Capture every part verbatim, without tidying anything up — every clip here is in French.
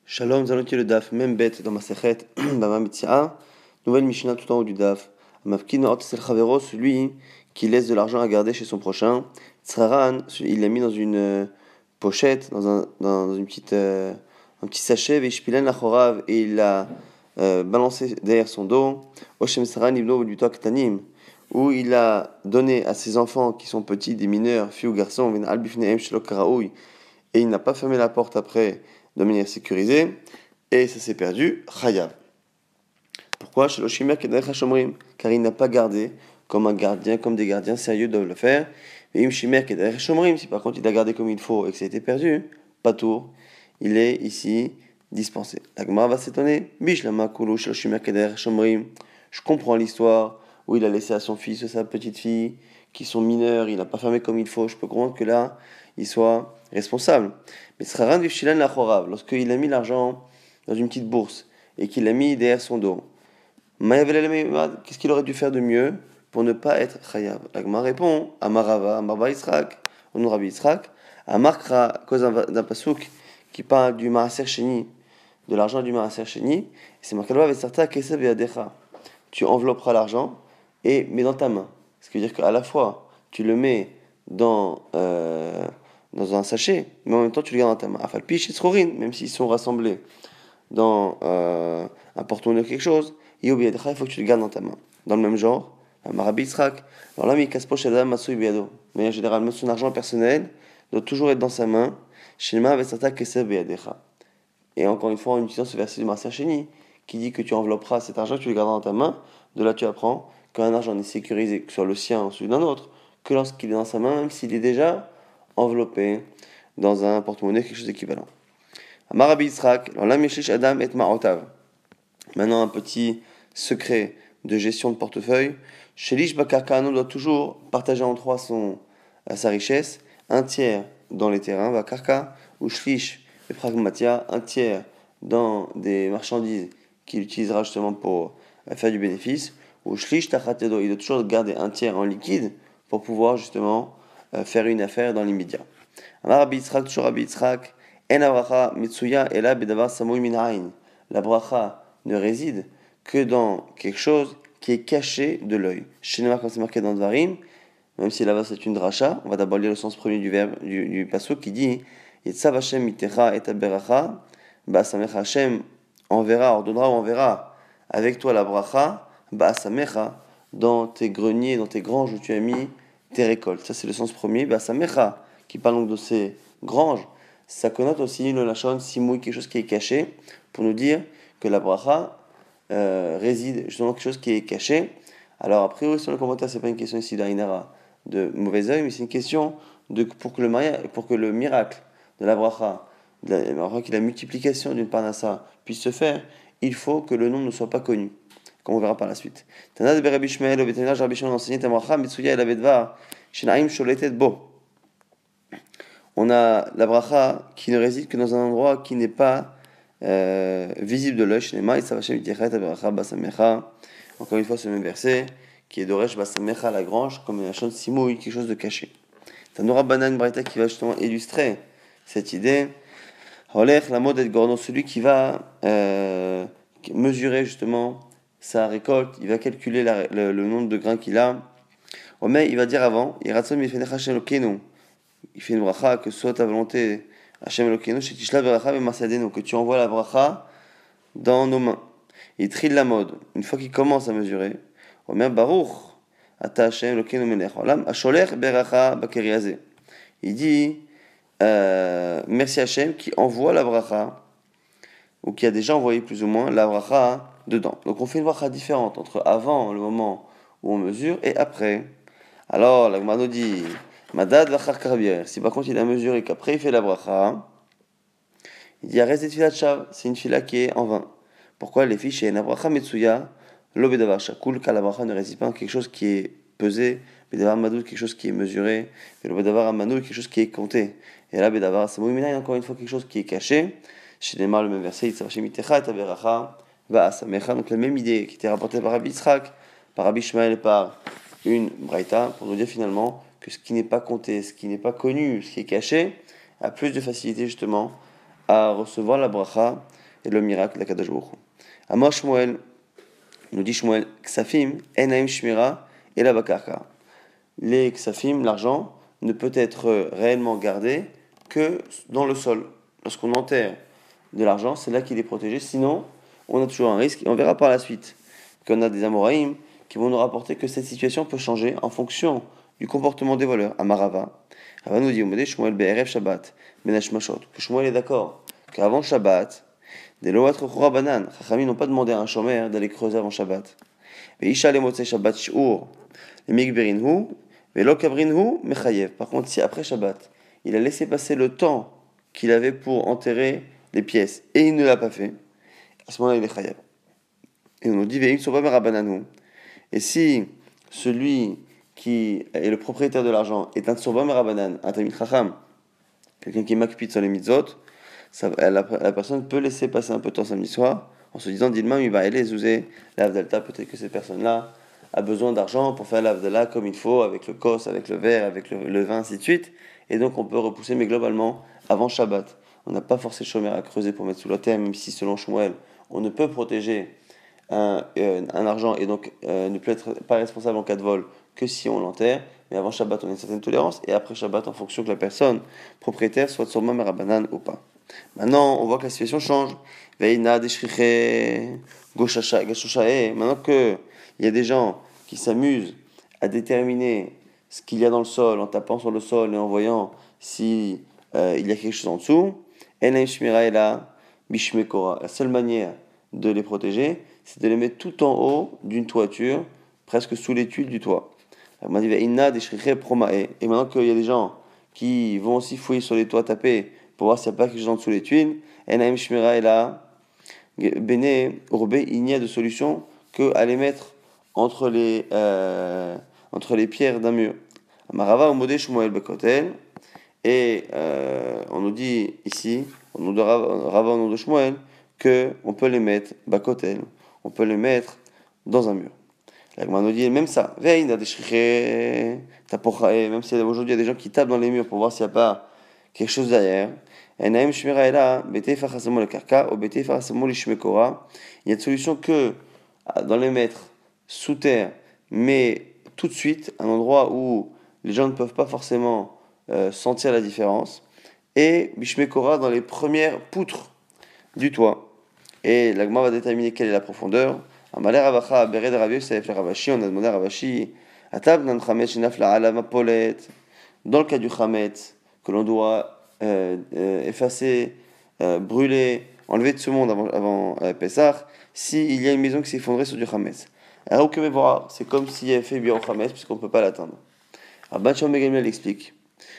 Shalom, nous allons étudier le daf, même bête dans ma sechet, Bama Metsi'a, nouvelle Mishnah tout en haut du daf. Mafkin Otsel Chavero, celui qui laisse de l'argent à garder chez son prochain. Tzraran, il l'a mis dans une euh, pochette, dans un, dans une petite, euh, un petit sachet, Veshpilen Lachorav, et il l'a euh, balancé derrière son dos. Oshem Saran Ibno Butok Tanim, où il a donné à ses enfants qui sont petits, des mineurs, filles ou garçons, Vin Albifneem Shelok Karaoui, et il n'a pas fermé la porte après de manière sécurisée, et ça s'est perdu, Chayav. Pourquoi? Car il n'a pas gardé comme un gardien, comme des gardiens sérieux doivent le faire. Et si par contre il a gardé comme il faut et que ça a été perdu, pas tour, il est ici dispensé. La Gemara va s'étonner. Je comprends l'histoire où il a laissé à son fils ou sa petite fille qui sont mineurs, il n'a pas fermé comme il faut. Je peux comprendre que là, il soit responsable. Mais lorsqu'il a mis l'argent dans une petite bourse et qu'il l'a mis derrière son dos, qu'est-ce qu'il aurait dû faire de mieux pour ne pas être chayav? La Gemara répond Amarava, Amarba Yitzhak, on nous Rabbi Yitzhak, Amarkra, à cause d'un pasouk qui parle du Maaser Sheni, de l'argent du Maaser Sheni, c'est marqué là tu envelopperas l'argent et mets dans ta main. Ce qui veut dire qu'à la fois, tu le mets dans, euh, dans un sachet, mais en même temps, tu le gardes dans ta main. Afalpi, même s'ils sont rassemblés dans euh, un porte-monnaie ou quelque chose, il faut que tu le gardes dans ta main. Dans le même genre, Marabi Yitzhak, alors là, mais généralement, son argent personnel doit toujours être dans sa main. Et encore une fois, en utilisant ce verset du Maaser Sheni, qui dit que tu envelopperas cet argent, que tu le garderas dans ta main, de là tu apprends qu'un argent n'est sécurisé, que ce soit le sien ou celui d'un autre, que lorsqu'il est dans sa main, même s'il est déjà enveloppé dans un porte-monnaie, quelque chose d'équivalent. Amarabi Yitzhak, Adam et Ma'otav. Maintenant, un petit secret de gestion de portefeuille. Shelish Bakarkano doit toujours partager en trois son, sa richesse, un tiers dans les terrains, Bakarka, ou Shlish et Pragmatia, un tiers dans des marchandises qu'il utilisera justement pour faire du bénéfice, ou Shlish Tachatedo, il doit toujours garder un tiers en liquide pour pouvoir justement faire une affaire dans l'immédiat. Amarabi Yitzhak, toujours Rabbi Yitzhak, En abracha mitsuya ela bedavar samoy min hain. La bracha ne réside que dans quelque chose qui est caché de l'œil. Chez nous, quand c'est marqué dans Dvarim, même si là-bas c'est une dracha, on va d'abord lire le sens premier du verbe du, du pasuk qui dit Yetzav Hashem mitecha et aberacha, ba'asamecha Hashem enverra, ordonnera ou enverra avec toi la bracha, ba'asamecha dans tes greniers, dans tes granges où tu as mis tes récoltes. Ça c'est le sens premier, ba'asamecha qui parle donc de ces granges. Ça connote aussi le lachon simouille, quelque chose qui est caché, pour nous dire que la bracha euh, réside justement quelque chose qui est caché. Alors a priori sur le commentaire, c'est pas une question ici d'Ainara, de mauvais œil, mais c'est une question de pour que le mariage, pour que le miracle de la bracha, de la, de la multiplication d'une parnassa puisse se faire, il faut que le nom ne soit pas connu, comme on verra par la suite. Tana de Rabbi Shmuel, au vétérinaire Rabbi Shmuel enseigné ta bracha mitsuya el avedvar shenaim sholetet bo. On a la bracha qui ne réside que dans un endroit qui n'est pas euh, visible de l'œil. Encore une fois, ce même verset qui est d'Oresh Basamecha la grange, comme une chose simouille, quelque chose de caché. Tanora Banan Braïta qui va justement illustrer cette idée. Holech la mode Gorno, celui qui va euh, mesurer justement sa récolte, il va calculer la, le, le nombre de grains qu'il a. Mais il va dire avant, il fait une bracha, que ce soit ta volonté, Hashem Elokeinu, Shetishla Veracha V'Masadenu, que tu envoies la bracha dans nos mains. Il trille la mode. Une fois qu'il commence à mesurer, Omer Baruch, Ata Hashem Elokeinu Melech Olam, Asholech Beracha Bakeriazeh. Il dit, euh, merci Hashem qui envoie la bracha, ou qui a déjà envoyé plus ou moins la bracha dedans. Donc on fait une bracha différente entre avant le moment où on mesure et après. Alors la Gemara nous dit, Madad vachar karbier. Si par contre il a mesuré qu'après il fait la bracha, il dit arrête cette fila de shav, c'est une fila qui est en vain. Pourquoi les fiches et la bracha metsuya l'obedavar shakul, car la bracha ne réside pas en quelque chose qui est pesé, bedavar madou quelque chose qui est mesuré, et l'obedavar amanou quelque chose qui est compté. Et là bedavar samou mina encore une fois quelque chose qui est caché. Chez les mâles le même verset, il s'appelle mitecha et aberacha va asamecha, donc la même idée qui était rapportée par Rabbi Yitzhak, par Rabbi Shmuel et par une braïta pour nous dire finalement que ce qui n'est pas compté, ce qui n'est pas connu, ce qui est caché, a plus de facilité justement à recevoir la bracha et le miracle d'Akadosh Baruch Hu. Amar Shmuel, nous dit Shmuel, Ksafim, Enaim Shmira, et la Bakarka. Les Ksafim, l'argent, ne peut être réellement gardé que dans le sol. Lorsqu'on enterre de l'argent, c'est là qu'il est protégé. Sinon, on a toujours un risque. Et on verra par la suite qu'on a des Amoraïm qui vont nous rapporter que cette situation peut changer en fonction du comportement des voleurs. Amarava. Rava nous dit, Shmuel Be'erev Shabbat, Benashmashot, que Shmuel est d'accord qu'avant Shabbat, des Loatr Chora Banan, Chachamim n'ont pas demandé à un chômeur d'aller creuser avant Shabbat. Mais Isha le Motzei Shabbat Sh'ur, le Migberinhu, Velo Kabrinhu, Mechayev. Par contre, si après Shabbat, il a laissé passer le temps qu'il avait pour enterrer les pièces et il ne l'a pas fait, à ce moment-là, il est Chayev. Et on nous dit, Ve'im Soba Merabananu. Et si celui qui est le propriétaire de l'argent est un Tsoba Merabanan, un Tamid Chacham, quelqu'un qui makpit sur les mitzvot, ça, la, la personne peut laisser passer un peu de temps samedi soir en se disant, Dilma, il va aller zouzer l'Avdalta. Peut-être que cette personne-là a besoin d'argent pour faire l'Avdallah comme il faut, avec le kos, avec le verre, avec le, le vin, ainsi de suite. Et donc on peut repousser, mais globalement, avant Shabbat. On n'a pas forcé le chômeur à creuser pour mettre sous la terre, même si selon Shmuel, on ne peut protéger un, euh, un argent et donc euh, ne peut être pas responsable en cas de vol que si on l'enterre. Mais avant Shabbat, on a une certaine tolérance, et après Shabbat, en fonction que la personne propriétaire soit sur Mamera Banan ou pas. Maintenant, on voit que la situation change. Veina Deshriche Goshachae. Maintenant qu'il y a des gens qui s'amusent à déterminer ce qu'il y a dans le sol en tapant sur le sol et en voyant si euh, il y a quelque chose en dessous, Enaim Shmira et la Bishmekora. La seule manière de les protéger, c'est de les mettre tout en haut d'une toiture, presque sous les tuiles du toit. Et maintenant qu'il y a des gens qui vont aussi fouiller sur les toits tapés pour voir s'il n'y a pas quelque chose en dessous les tuiles, Enaim Shmira et la Bene Urbe, il n'y a de solution qu'à les mettre entre les, euh, entre les pierres d'un mur. Amarava Omode Shmuel Bekotel. Et euh, on nous dit ici, on nous dit Rava au nom de Shmuel, qu'on peut les mettre Bakotel, on peut les mettre dans un mur. La Gemara nous dit même ça. Même si aujourd'hui il y a des gens qui tapent dans les murs pour voir s'il n'y a pas quelque chose derrière. Il y a de solution que dans les mettre sous terre, mais tout de suite, un endroit où les gens ne peuvent pas forcément euh, sentir la différence, et Bishmekora dans les premières poutres du toit. Et la Gemara va déterminer quelle est la profondeur. On a demandé à Ravashi, dans le cas du Chametz, que l'on doit euh, euh, effacer, euh, brûler, enlever de ce monde avant, avant euh, Pessah, s'il y a une maison qui s'effondrait sur du Chametz. Alors que c'est comme s'il y avait fait bien au Chametz, puisqu'on ne peut pas l'atteindre. Rabban Shimon ben Gamliel explique.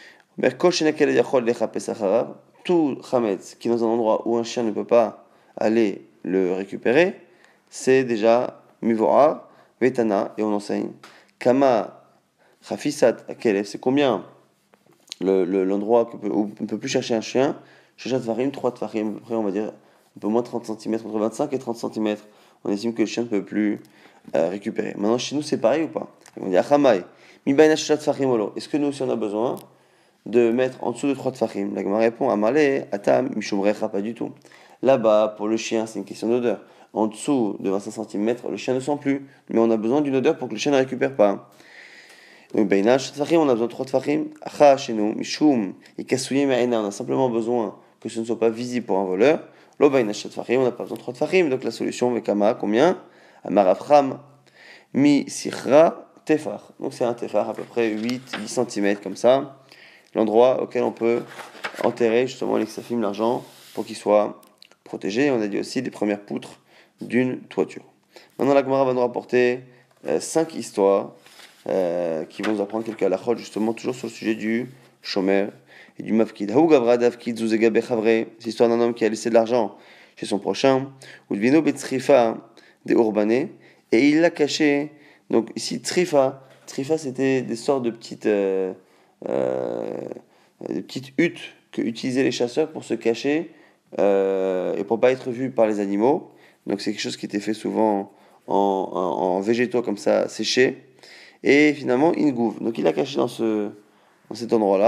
Tout Chametz qui est dans un endroit où un chien ne peut pas aller le récupérer, c'est déjà Mivoa, Vetana, et on enseigne. Kama, Chafisat, Akelef, c'est combien le, le, l'endroit où on ne peut plus chercher un chien? Sheshat Varim, trois Tvarim, à peu près, on va dire un peu moins de trente centimètres, entre vingt-cinq et trente centimètres. On estime que le chien ne peut plus euh, récupérer. Maintenant, chez nous, c'est pareil ou pas? On dit Achamai, Mibaina Sheshat Tvarim Olo. Est-ce que nous aussi on a besoin de mettre en dessous de trois Tvarim? La Gemara répond Amale, Atam, Mishumrecha, pas du tout. Là-bas, pour le chien, c'est une question d'odeur. En dessous de vingt-cinq centimètres, le chien ne sent plus. Mais on a besoin d'une odeur pour que le chien ne récupère pas. Donc, Baina Sheshat Tvarim, on a besoin de trois Tvarim. Acha, chez nous, Mishum, et Kasouye Ma'ena, on a simplement besoin que ce ne soit pas visible pour un voleur. Lo Baina Sheshat Tvarim, on n'a pas besoin de trois Tvarim. Donc, la solution, Vekama, combien? Amarafram, Mi Sichra, Tefar. Donc, c'est un Tefar à peu près huit à dix centimètres, comme ça. L'endroit auquel on peut enterrer justement les ksafim, l'argent, pour qu'il soit protégé. On a dit aussi les premières poutres d'une toiture. Maintenant, la Gemara va nous rapporter euh, cinq histoires euh, qui vont nous apprendre quelques halachot, justement, toujours sur le sujet du shomer et du mafkid. Haou gavra davkid zuzegabe chavre, c'est l'histoire d'un homme qui a laissé de l'argent chez son prochain, ou devino betzrifa des urbanés, et il l'a caché. Donc ici, trifa, trifa c'était des sortes de petites, euh, euh, des petites huttes que utilisaient les chasseurs pour se cacher euh, et pour pas être vus par les animaux. Donc c'est quelque chose qui était fait souvent en, en, en végétaux comme ça, séchés. Et finalement, il gouve. Donc il l'a caché dans, ce, dans cet endroit-là.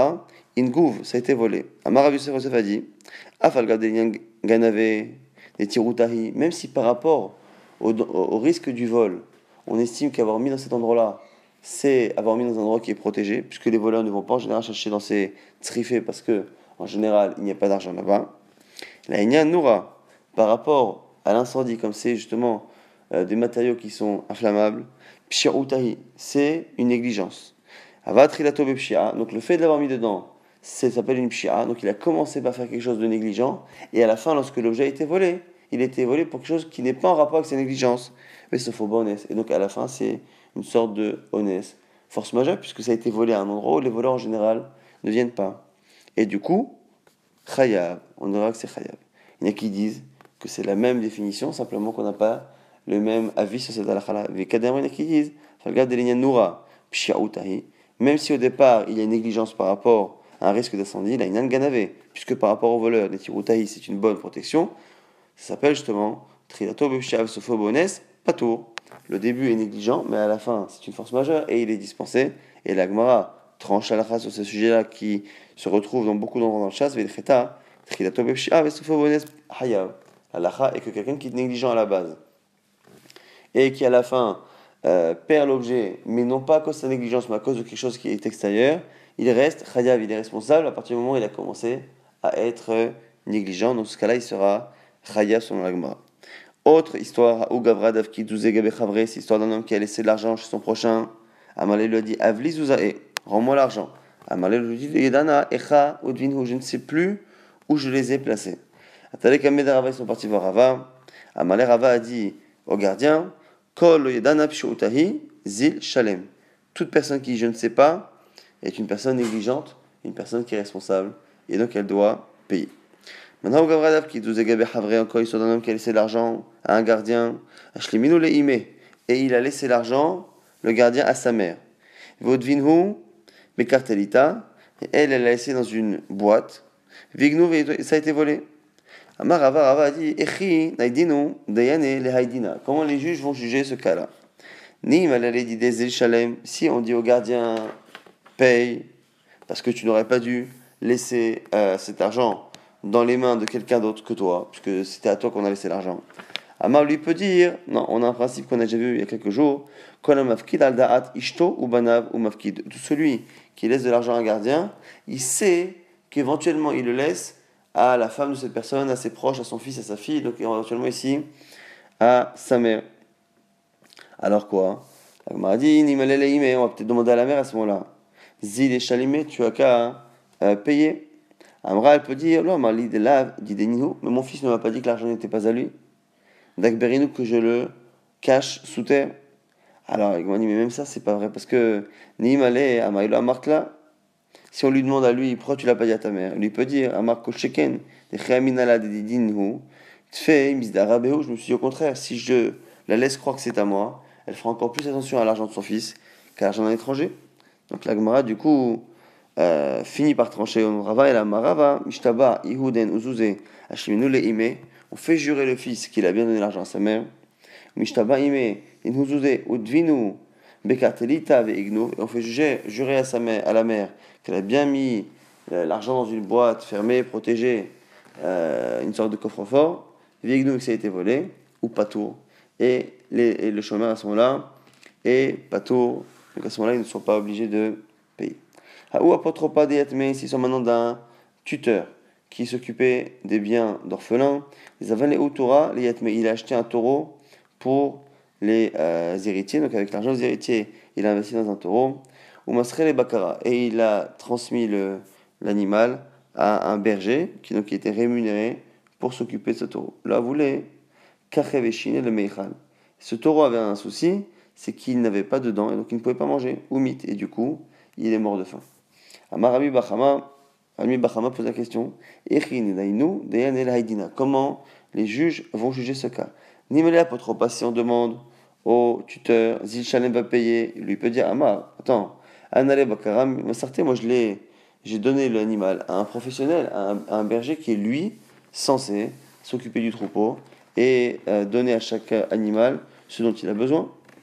Ingouv, ça a été volé. Amar Rabbi Yosef Yosef a dit, Afal Gadelien Ganave, des Tirutahi, même si par rapport au, au, au risque du vol, on estime qu'avoir mis dans cet endroit-là, c'est avoir mis dans un endroit qui est protégé, puisque les voleurs ne vont pas en général chercher dans ces trifés, parce que en général, il n'y a pas d'argent là-bas. La Ignan Noura, par rapport à l'incendie, comme c'est justement euh, des matériaux qui sont inflammables, Pshirutahi, c'est une négligence. Avatrilato Bepshia, donc le fait de l'avoir mis dedans, ça s'appelle une pshia, donc il a commencé par faire quelque chose de négligent, et à la fin, lorsque l'objet a été volé, il a été volé pour quelque chose qui n'est pas en rapport avec sa négligence, mais ce faux bonus. Et donc à la fin, c'est une sorte de honnête, force majeure, puisque ça a été volé à un endroit où les voleurs en général ne viennent pas. Et du coup, chayav, on dira que c'est chayav. Il y en a qui disent que c'est la même définition, simplement qu'on n'a pas le même avis sur cette halakha-là. Il y en a qui disent, même si au départ il y a une négligence par rapport un risque d'incendie, il a une ganavé, puisque par rapport au voleur, des tirutahi, c'est une bonne protection, ça s'appelle justement trilato b'shav sofobones patour. Le début est négligent, mais à la fin, c'est une force majeure et il est dispensé. Et la Gemara tranche halakha sur ce sujet-là qui se retrouve dans beaucoup d'endroits dans le chasse, v'ilcheta trilato b'shav sofobones hayav. Halakha est que quelqu'un qui est négligent à la base et qui à la fin euh, perd l'objet, mais non pas à cause de sa négligence, mais à cause de quelque chose qui est extérieur, il reste chayav, il est responsable à partir du moment où il a commencé à être négligent. Dans ce cas-là, il sera chayav selon la Gemara. Autre histoire, ou Gavra Davki Douzé Gabé Chavre, c'est l'histoire d'un homme qui a laissé de l'argent chez son prochain. Amalé lui a dit Avli Zouzae, rends-moi l'argent. Amalé lui dit Yedana, Echa, Udvinhu, je ne sais plus où je les ai placés. Atale Kamé de Rava, ils sont partis voir Rava. Amalé Rava a dit au gardien Kol Yedana Pshoutahi, Zil Shalem. Toute personne qui je ne sais pas est une personne négligente, une personne qui est responsable, et donc elle doit payer. Maintenant, Gavradav qui douze gabé havre encore histoire d'un homme qui a laissé l'argent à un gardien, Ashliminu le ime, et il a laissé l'argent, le gardien, à sa mère. Vodvinhu, bekartelita, et elle, elle l'a laissé dans une boîte. Vignu, ça a été volé. Amar Rava, Rava a dit, Echi, naidinu, dayane, le haidina. Comment les juges vont juger ce cas-là? Ni malale dit des shalem, si on dit au gardien, paye, parce que tu n'aurais pas dû laisser euh, cet argent dans les mains de quelqu'un d'autre que toi, puisque c'était à toi qu'on a laissé l'argent. Amar lui peut dire, non, on a un principe qu'on a déjà vu il y a quelques jours, tout celui qui laisse de l'argent à un gardien, il sait qu'éventuellement il le laisse à la femme de cette personne, à ses proches, à son fils, à sa fille, donc éventuellement ici à sa mère. Alors quoi? On va peut-être demander à la mère à ce moment-là. Zil et Chalimé, tu as qu'à euh, payer. Amra, elle peut dire, non, mais mon fils ne m'a pas dit que l'argent n'était pas à lui. Dakberinu, que je le cache sous terre. Alors, il m'a dit, mais même ça, c'est pas vrai, parce que Nihimale, Amaïlo Amarkla, si on lui demande à lui, pourquoi tu l'as pas dit à ta mère, lui peut dire, Amarko Sheken, Decheaminala Dedidinhu, Tfe, Misdarabehu, je me suis dit au contraire, si je la laisse croire que c'est à moi, elle fera encore plus attention à l'argent de son fils qu'à l'argent d'un étranger. Donc la Gemara, du coup, Euh, finit par trancher au Rava et la Marava, Mishtaba, Ihuden, Uzuze, Hashiminu le Ime, on fait jurer le fils qu'il a bien donné l'argent à sa mère. Mishtaba Ime, Inhuzuze, Udvinu, Bekartelita, Veignu, et on fait juger, jurer à sa mère, à la mère, qu'elle a bien mis euh, l'argent dans une boîte fermée, protégée, euh, une sorte de coffre-fort, Veignu, que ça a été volé, ou Patour. Et, les, et le chômeur à ce moment-là est Patour, donc à ce moment-là, ils ne sont pas obligés de payer. Ou apotropa des yatmei, s'ils sont maintenant d'un tuteur qui s'occupait des biens d'orphelins, les avaient les outora, les yatmei, il a acheté un taureau pour les euh, héritiers, donc avec l'argent des héritiers, il a investi dans un taureau, ou masre les bakara, et il a transmis le, l'animal à un berger qui, donc, qui était rémunéré pour s'occuper de ce taureau. Là, vous voulez, kacheveshine le meichal. Ce taureau avait un souci, c'est qu'il n'avait pas de dents, et donc il ne pouvait pas manger, ou mit, et du coup, il est mort de faim. Amarami Bachama, Ami Bachama pose la question, comment les juges vont juger ce cas? Nimele apotropa, si on demande au tuteur, Zil Shalem va payer, il lui peut dire, Amar, attends, Anale Bakaram, moi je l'ai, j'ai donné l'animal à un professionnel, à un, à un berger qui est lui censé s'occuper du troupeau et euh, donner à chaque animal ce dont il a besoin.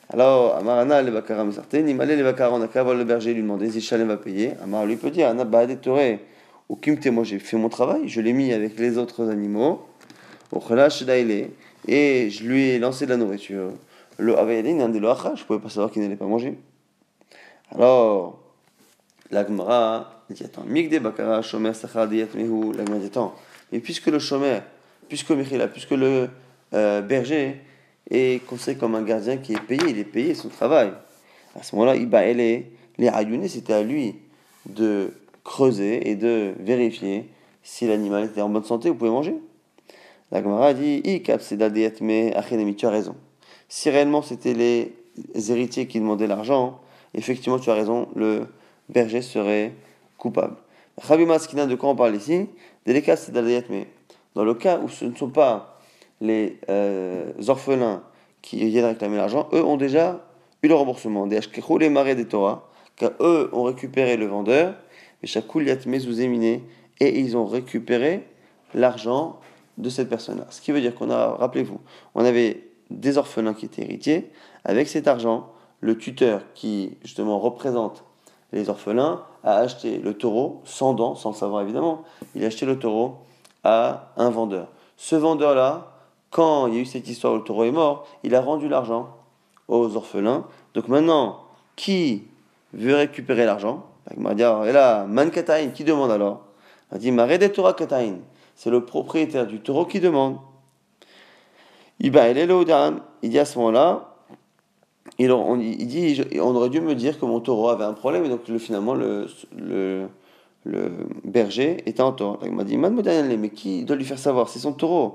Alors, Amarana, le Bakara me sortait, Nimale, le Bakara, on a qu'à voir le berger lui demander si Shalem va payer. Amar lui peut dire, Anna Baade Toré, au Kimte, moi j'ai fait mon travail, je l'ai mis avec les autres animaux, au Khalash Daile, et je lui ai lancé de la nourriture. Le Avayadin, un des Loacha, je pouvais pas savoir qu'il n'allait pas manger. Alors, la Gemara dit, attends, Migde Bakara, Shomer Sachar Diyat Mehu, la Gemara dit, attends, mais puisque le Shomer, puisque Michila, puisque le euh, berger est considéré comme un gardien qui est payé, il est payé son travail. À ce moment-là, Iba les les Ayouné, c'était à lui de creuser et de vérifier si l'animal était en bonne santé, vous pouvez manger. La Gemara dit, Ikap Seda Diyat Me Achenemi, tu as raison. Si réellement c'était les héritiers qui demandaient l'argent, effectivement, tu as raison, le berger serait coupable. Rabbi Maskina, de quoi on parle ici? Délicat, c'est mais dans le cas où ce ne sont pas les euh, orphelins qui viennent réclamer l'argent, eux ont déjà eu le remboursement. Des Ashkechou, les marais des Torah, car eux ont récupéré le vendeur, mais Shakoul Yatme Zouzéminé, et ils ont récupéré l'argent de cette personne-là. Ce qui veut dire qu'on a, rappelez-vous, on avait des orphelins qui étaient héritiers. Avec cet argent, le tuteur qui justement représente les orphelins a acheté le taureau, sans dents, sans le savoir évidemment, il a acheté le taureau à un vendeur. Ce vendeur-là, quand il y a eu cette histoire où le taureau est mort, il a rendu l'argent aux orphelins. Donc maintenant, qui veut récupérer l'argent? Il m'a dit, alors, et là, Man Kataïn, qui demande alors? Il m'a dit, Marede Torah Kataïn. C'est le propriétaire du taureau qui demande. Il dit à ce moment-là, il, on, il dit, on aurait dû me dire que mon taureau avait un problème, et donc le, finalement le, le, le berger était en tort. Il m'a dit, mais qui doit lui faire savoir? C'est son taureau.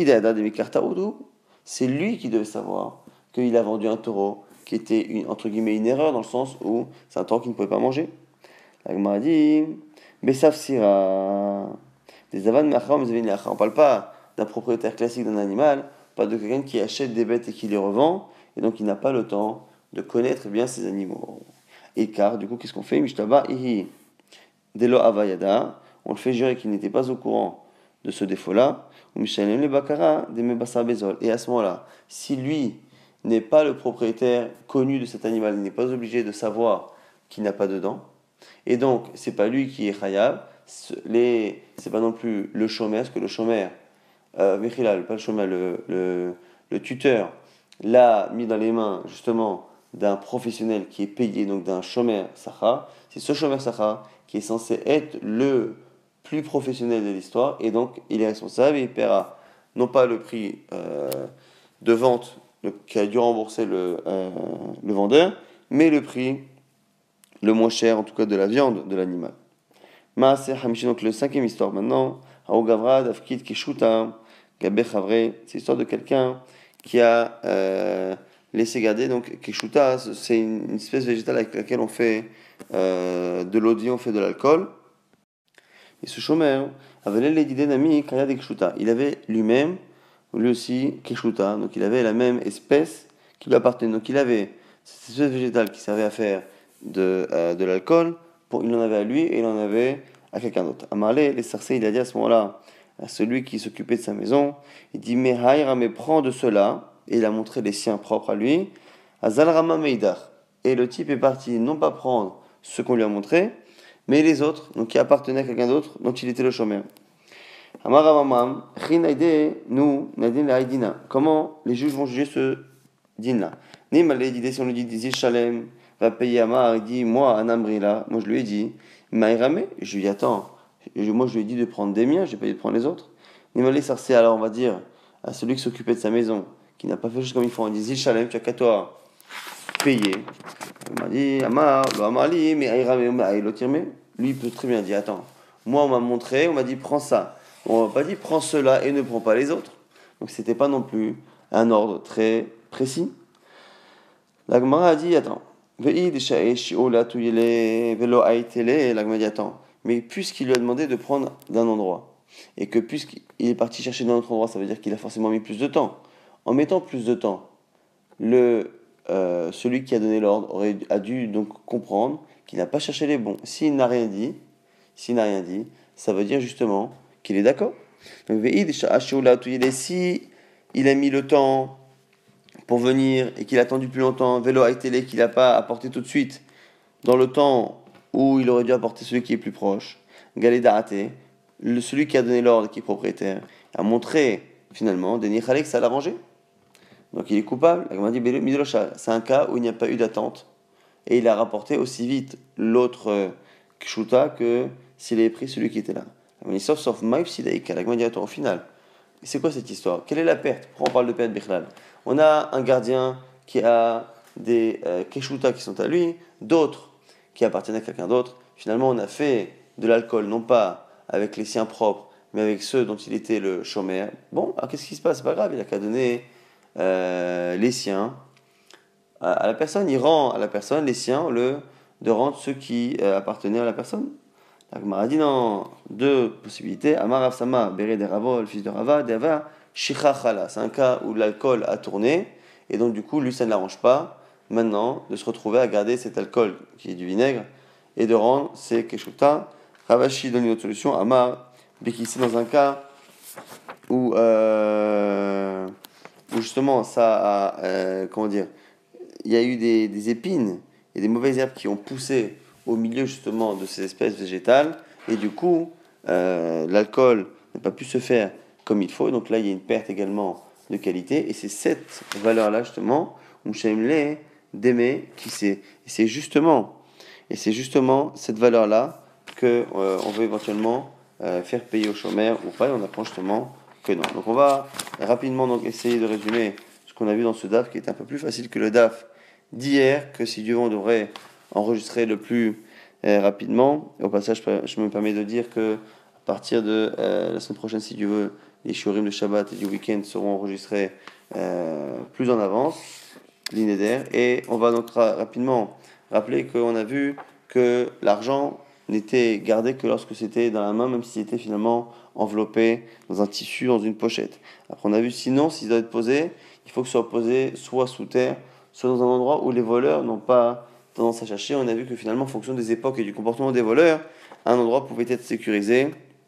C'est lui qui devait savoir qu'il a vendu un taureau qui était une, entre guillemets une erreur, dans le sens où c'est un taureau qu'il ne pouvait pas manger. Il m'a dit, Bessaf Sira, des avan macham, on ne parle pas d'un propriétaire classique d'un animal, pas de quelqu'un qui achète des bêtes et qui les revend, et donc il n'a pas le temps de connaître bien ces animaux. Et car, du coup, qu'est-ce qu'on fait? Mishtaba ihi delo avayada, on le fait jurer qu'il n'était pas au courant de ce défaut-là, ou mishalem le bakara de mebasar bezol. Et à ce moment-là, si lui n'est pas le propriétaire connu de cet animal, il n'est pas obligé de savoir qu'il n'a pas de dents, et donc c'est pas lui qui est khayab, les, c'est pas non plus le chômeur, parce que le chômeur, euh, pas le chômeur, le, le, le tuteur, l'a mis dans les mains justement d'un professionnel qui est payé, donc d'un chômeur sacha. C'est ce chômeur sacha qui est censé être le plus professionnel de l'histoire, et donc il est responsable et il paiera non pas le prix euh, de vente qui a dû rembourser le, euh, le vendeur, mais le prix le moins cher, en tout cas de la viande de l'animal. Maaser Hamishi, donc le cinquième histoire maintenant, Haogavrad, Afkid, Kishuta, Gabé Chavre, c'est l'histoire de quelqu'un qui a euh, laissé garder, donc Kishuta, c'est une, une espèce végétale avec laquelle on fait euh, de l'eau, on fait de l'alcool. Et ce chômeur avait l'idée d'ami Kaya de Kishuta. Il avait lui-même, lui aussi, Kishuta, donc il avait la même espèce qui lui appartenait. Donc il avait cette espèce végétale qui servait à faire de, euh, de l'alcool, pour, il en avait à lui et il en avait à quelqu'un d'autre. Amarlé, les sarcés, il a dit à ce moment-là à celui qui s'occupait de sa maison, il dit, mais Haïra, mais prends de cela, et il a montré les siens propres à lui, à Zalrama Meidar. Et le type est parti non pas prendre ce qu'on lui a montré, mais les autres, donc qui appartenaient à quelqu'un d'autre, dont il était le chômeur. Amaravamam, Chinaide, nous, Nadine la Haïdina. Comment les juges vont juger ce din-là? Nimale, dit, si on lui dit, Shalem va payer Amar, il dit, moi, Anambrila, moi je lui ai dit, Maïrame, je lui ai dit, attends, moi je lui ai dit de prendre des miens, j'ai pas dit de prendre les autres. Nimale Sarcé, alors on va dire, à celui qui s'occupait de sa maison, qui n'a pas fait juste comme il faut, on dit, Shalem, tu as qu'à toi payer. Il m'a dit, Amar, lo Amali, mais Aïrame, Aïlotirme, lui il peut très bien dire, attends, moi on m'a montré, on m'a dit, prends ça. On m'a pas dit, prends cela et ne prends pas les autres. Donc c'était pas non plus un ordre très précis. La Gemara a dit, attends, la Gemara dit, attends, mais puisqu'il lui a demandé de prendre d'un endroit, et que puisqu'il est parti chercher d'un autre endroit, ça veut dire qu'il a forcément mis plus de temps. En mettant plus de temps, le, euh, celui qui a donné l'ordre aurait, a dû donc comprendre qu'il n'a pas cherché les bons. S'il n'a rien dit, s'il n'a rien dit, ça veut dire justement qu'il est d'accord. Donc, si il a mis le temps pour venir et qu'il a attendu plus longtemps, vélo a télé qu'il n'a pas apporté tout de suite, dans le temps où il aurait dû apporter celui qui est plus proche, Galeda Ate, celui qui a donné l'ordre, qui est propriétaire, a montré finalement, Denis Khalek, ça l'a arrangé. Donc il est coupable. La dit c'est un cas où il n'y a pas eu d'attente. Et il a rapporté aussi vite l'autre euh, kshuta que s'il avait pris celui qui était là. Sauf, sauf Maïfsidaïka, la dit au final. C'est quoi cette histoire? Quelle est la perte? Pourquoi on parle de perte Bichlal? On a un gardien qui a des euh, keshuta qui sont à lui, d'autres qui appartiennent à quelqu'un d'autre. Finalement, on a fait de l'alcool, non pas avec les siens propres, mais avec ceux dont il était le chômeur. Bon, alors qu'est-ce qui se passe? C'est pas grave, il a qu'à donner euh, les siens à, à la personne. Il rend à la personne les siens, le de rendre ceux qui euh, appartenaient à la personne. La Gemara dit non, deux possibilités. Amar Rav Sama, Béré de Ravo, le fils de Rava, Deva, Shicha Chala. C'est un cas où l'alcool a tourné, et donc du coup, lui, ça ne l'arrange pas, maintenant, de se retrouver à garder cet alcool, qui est du vinaigre, et de rendre ses keshuta. Ravashi donne une autre solution. Amar, Bekissi, dans un cas où, euh, où justement, ça a, euh, comment dire, il y a eu des, des épines et des mauvaises herbes qui ont poussé au milieu justement de ces espèces végétales, et du coup, euh, l'alcool n'a pas pu se faire comme il faut, donc là, il y a une perte également de qualité, et c'est cette valeur-là, justement, où Shemle d'aimer qui c'est, et c'est justement, et c'est justement cette valeur-là que euh, on veut éventuellement euh, faire payer au chômeur ou pas, et on apprend justement que non. Donc on va rapidement donc essayer de résumer ce qu'on a vu dans ce D A F, qui est un peu plus facile que le D A F d'hier, que si Dieu veut, on devrait enregistrer le plus euh, rapidement. Et au passage, je me permets de dire que à partir de euh, la semaine prochaine, si Dieu veut, les shiurim de Shabbat et du week-end seront enregistrés euh, plus en avance, l'inéder. Et on va donc ra- rapidement rappeler qu'on a vu que l'argent n'était gardé que lorsque c'était dans la main, même s'il était finalement enveloppé dans un tissu, dans une pochette. Après, on a vu sinon, s'il doit être posé, il faut que ce soit posé soit sous terre, soit dans un endroit où les voleurs n'ont pas tendance à chercher. On a vu que finalement, en fonction des époques et du comportement des voleurs, un endroit pouvait être sécurisé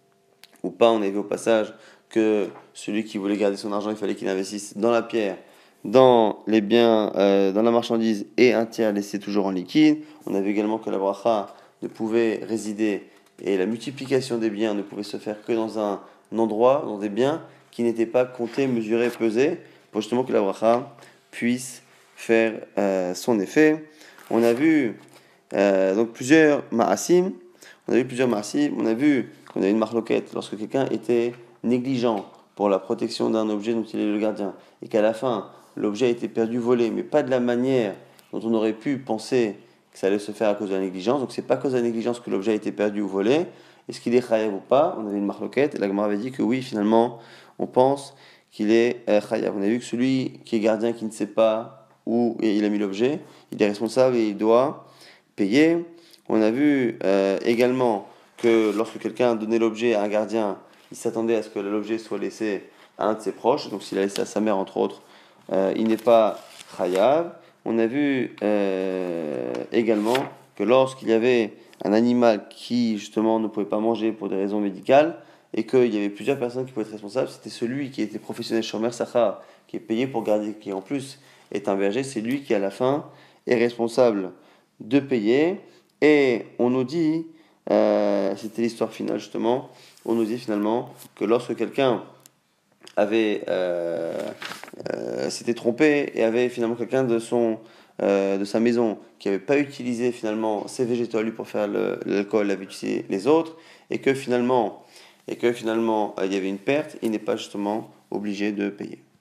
ou pas. On a vu au passage que celui qui voulait garder son argent, il fallait qu'il investisse dans la pierre, dans les biens, euh, dans la marchandise, et un tiers laissé toujours en liquide. On a vu également que la bracha ne pouvait résider et la multiplication des biens ne pouvait se faire que dans un endroit, dans des biens qui n'étaient pas comptés, mesurés, pesés, pour justement que la bracha puisse faire euh, son effet. On a vu euh, donc plusieurs ma'asim. On a vu plusieurs ma'asim. On a vu qu'on a une marloquette lorsque quelqu'un était négligent pour la protection d'un objet dont il est le gardien, et qu'à la fin l'objet a été perdu, volé, mais pas de la manière dont on aurait pu penser que ça allait se faire à cause de la négligence. Donc c'est pas à cause de la négligence que l'objet a été perdu ou volé. Est-ce qu'il est chayav ou pas? On avait une marloquette et la Gemara avait dit que oui, finalement, on pense qu'il est euh, chayav. On a vu que celui qui est gardien, qui ne sait pas où il a mis l'objet, il est responsable et il doit payer. On a vu euh, également que lorsque quelqu'un a donné l'objet à un gardien, il s'attendait à ce que l'objet soit laissé à un de ses proches. Donc s'il a laissé à sa mère, entre autres, euh, il n'est pas chayav. On a vu euh, également que lorsqu'il y avait un animal qui justement ne pouvait pas manger pour des raisons médicales, et qu'il y avait plusieurs personnes qui pouvaient être responsables, c'était celui qui était professionnel shomer sachar, qui est payé pour garder, qui en plus est un berger, c'est lui qui à la fin est responsable de payer. Et on nous dit, euh, c'était l'histoire finale justement, on nous dit finalement que lorsque quelqu'un avait euh, euh, s'était trompé et avait finalement quelqu'un de son euh, de sa maison qui n'avait pas utilisé finalement ses végétaux à lui pour faire le, l'alcool, avait utilisé les autres, et que finalement et que finalement euh, il y avait une perte, il n'est pas justement obligé de payer.